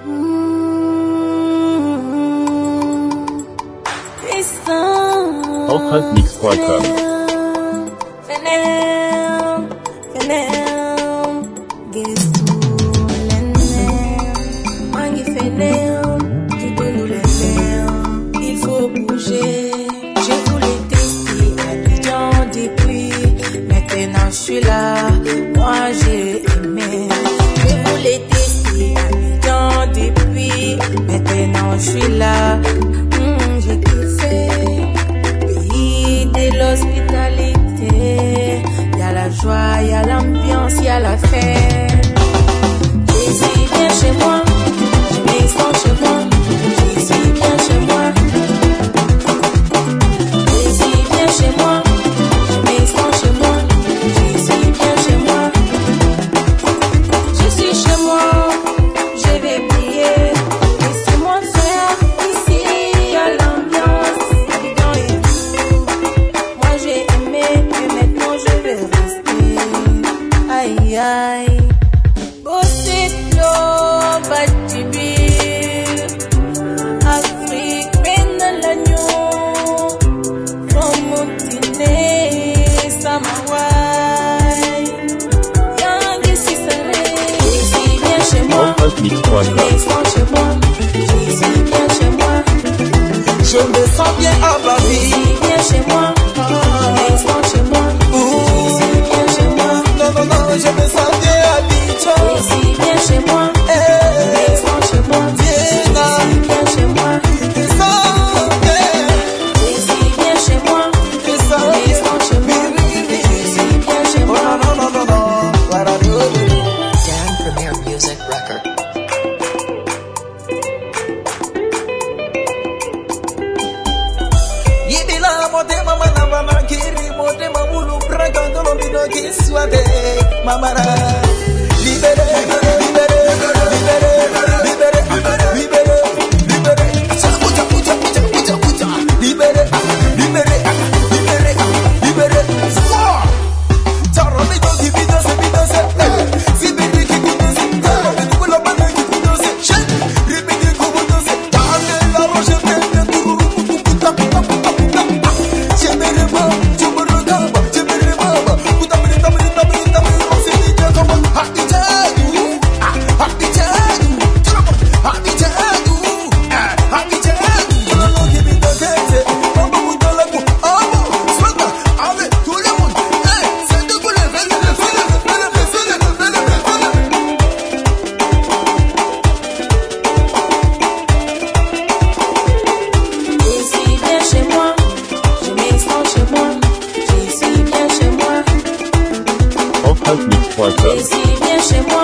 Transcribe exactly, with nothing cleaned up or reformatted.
Hochhaltmix point com. Il faut bouger. Je voulais tester Abidjan depuis. Maintenant je suis là. Moi j'ai aimé. Je voulais tester Abidjan depuis. Maintenant je suis là. Mmh, j'ai kiffé. Pays de l'hospitalité. Y'a la joie, y'a l'ambiance, y'a la fête. Jésus viens chez moi. Je sens chez moi. Jésus viens chez moi. Jésus viens chez moi. Je sens chez moi. Jésus viens chez moi. Je suis chez moi. Je vais prier. Laissez-moi faire. Ici y'a l'ambiance. Abidjan et tout. Moi j'ai aimé. Et maintenant je vais rester. Aïe aïe. Bosito Batibi. Afrique, l'agneau, Romotine, Samawai, Yangi Sisare. Jésus viens chez moi. Hochhaltmix point com. Chez moi. Jésus viens chez moi. Je me sens bien à ma vie. Jésus viens chez moi. Maison chez moi. Jésus viens chez moi. Non, non, non, je me sens bien à Abidjan. Jésus viens chez moi. Maison chez moi. Jésus viens chez moi. Je sens bien. Jésus viens chez moi. Je sens Maison chez moi. Jésus viens chez Oh moi. non, non, non, non, non. Voilà, non, non, non. Dan Premier Music Record. Yibila mote mama na mama kiri mote mamulu braga ndolo bino kiswabe mamara libere libere libere libere libere libere libere chakucha kucha kucha kucha kucha libere libere libere libere Charlie don't give me those me those si bidi ki kudosi talo me kulo bana ki kudosi shen ribidi ku kudosi tane la roche pende tururu kukuta kuta kuta kuta chemere ba chumuru gamba chemere ba kuta miri tamiri tamiri tamiri rosi ni kama hati chadu hati chadu hati chadu hati chadu no give me those mama mutala ku amo swata ave tout le monde eh c'est de quoi le vele le vele le vele le vele le vele le vele Jésus viens chez moi. Je me sens chez moi. Jésus viens chez moi. Hochhaltmix point com. Jésus viens chez moi.